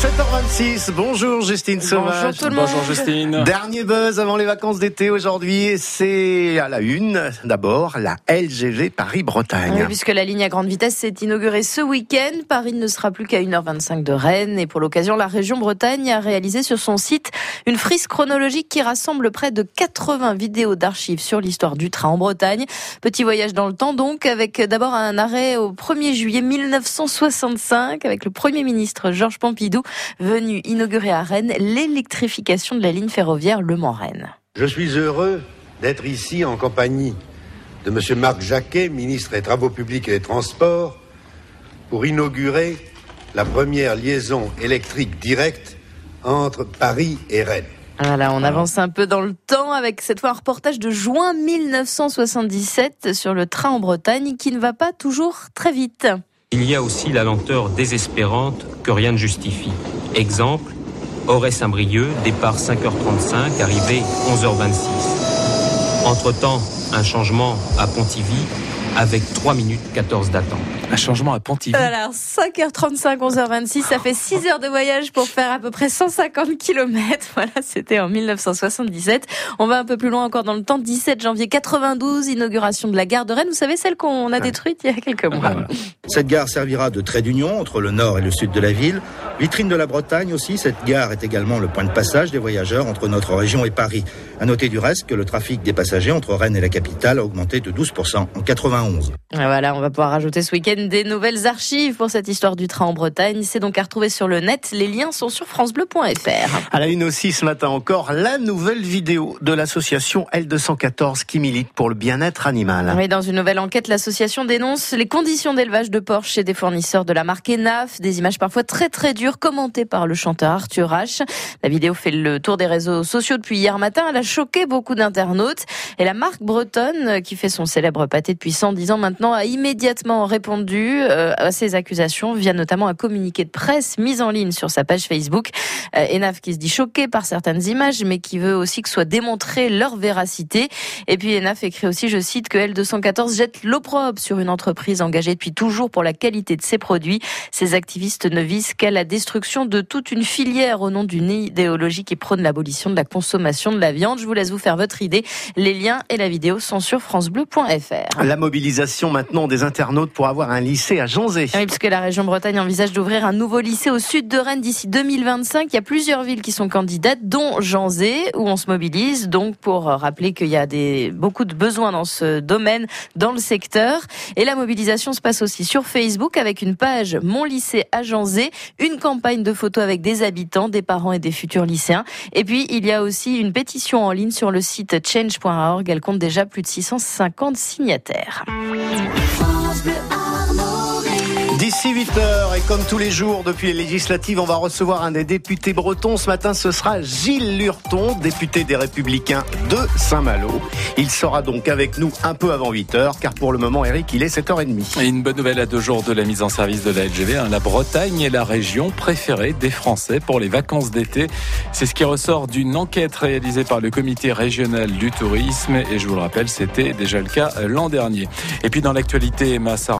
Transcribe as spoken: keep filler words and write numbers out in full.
sept heures vingt-six, bonjour Justine Sauvage. Bonjour tout le monde. Bonjour Justine. Dernier buzz avant les vacances d'été aujourd'hui, c'est à la une, d'abord la L G V Paris-Bretagne. Oui, puisque la ligne à grande vitesse s'est inaugurée ce week-end, Paris ne sera plus qu'à une heure vingt-cinq de Rennes et pour l'occasion, la région Bretagne a réalisé sur son site une frise chronologique qui rassemble près de quatre-vingts vidéos d'archives sur l'histoire du train en Bretagne. Petit voyage dans le temps donc, avec d'abord un arrêt au premier juillet mille neuf cent soixante-cinq avec le Premier ministre Georges Pompidou venu inaugurer à Rennes l'électrification de la ligne ferroviaire Le Mans-Rennes. Je suis heureux d'être ici en compagnie de M. Marc Jacquet, ministre des Travaux publics et des Transports, pour inaugurer la première liaison électrique directe entre Paris et Rennes. Voilà, on avance un peu dans le temps avec cette fois un reportage de juin mille neuf cent soixante-dix-sept sur le train en Bretagne qui ne va pas toujours très vite. Il y a aussi la lenteur désespérante que rien ne justifie. Exemple, Auray-Saint-Brieuc, départ cinq heures trente-cinq, arrivée onze heures vingt-six. Entre-temps, un changement à Pontivy avec trois minutes quatorze d'attente. Un changement à Pontivy. Alors, cinq heures trente-cinq, onze heures vingt-six, ça fait six heures de voyage pour faire à peu près cent cinquante kilomètres. Voilà, c'était en mille neuf cent soixante-dix-sept. On va un peu plus loin encore dans le temps. dix-sept janvier quatre-vingt-douze, inauguration de la gare de Rennes. Vous savez, celle qu'on a détruite il y a quelques mois. Voilà. Cette gare servira de trait d'union entre le nord et le sud de la ville. Vitrine de la Bretagne aussi, cette gare est également le point de passage des voyageurs entre notre région et Paris. À noter du reste que le trafic des passagers entre Rennes et la capitale a augmenté de douze pour cent en quatre-vingt-onze. Voilà, on va pouvoir rajouter ce week-end des nouvelles archives pour cette histoire du train en Bretagne. C'est donc à retrouver sur le net. Les liens sont sur francebleu point f r. À la une aussi ce matin encore, la nouvelle vidéo de l'association L deux cent quatorze qui milite pour le bien-être animal. Oui, dans une nouvelle enquête, l'association dénonce les conditions d'élevage de porcs chez des fournisseurs de la marque Enaf. Des images parfois très très dures commentées par le chanteur Arthur H. La vidéo fait le tour des réseaux sociaux depuis hier matin. Elle a choqué beaucoup d'internautes. Et la marque bretonne, qui fait son célèbre pâté depuis cent dix ans maintenant, a immédiatement répondu euh, à ces accusations via notamment un communiqué de presse mis en ligne sur sa page Facebook. Euh, Enaf qui se dit choqué par certaines images, mais qui veut aussi que soit démontrée leur véracité. Et puis Enaf écrit aussi, je cite, que L deux cent quatorze jette l'opprobre sur une entreprise engagée depuis toujours pour la qualité de ses produits. Ces activistes ne visent qu'à la destruction de toute une filière au nom d'une idéologie qui prône l'abolition de la consommation de la viande. Je vous laisse vous faire votre idée. Les liens et la vidéo sont sur francebleu point f r. La mobilisation maintenant des internautes pour avoir un lycée à Janzé. Oui, puisque la région Bretagne envisage d'ouvrir un nouveau lycée au sud de Rennes d'ici deux mille vingt-cinq. Il y a plusieurs villes qui sont candidates, dont Janzé, où on se mobilise donc pour rappeler qu'il y a des, beaucoup de besoins dans ce domaine, dans le secteur. Et la mobilisation se passe aussi sur Facebook avec une page Mon lycée à Janzé, une campagne de photos avec des habitants, des parents et des futurs lycéens. Et puis, il y a aussi une pétition en ligne sur le site change point org. Elle compte déjà plus de six cent cinquante signataires. D'ici huit heures, et comme tous les jours depuis les législatives, on va recevoir un des députés bretons. Ce matin, ce sera Gilles Lurton, député des Républicains de Saint-Malo. Il sera donc avec nous un peu avant huit heures, car pour le moment, Eric, il est sept heures trente. Et une bonne nouvelle à deux jours de la mise en service de la L G V. La Bretagne est la région préférée des Français pour les vacances d'été. C'est ce qui ressort d'une enquête réalisée par le comité régional du tourisme. Et je vous le rappelle, c'était déjà le cas l'an dernier. Et puis dans l'actualité, Emma Sarr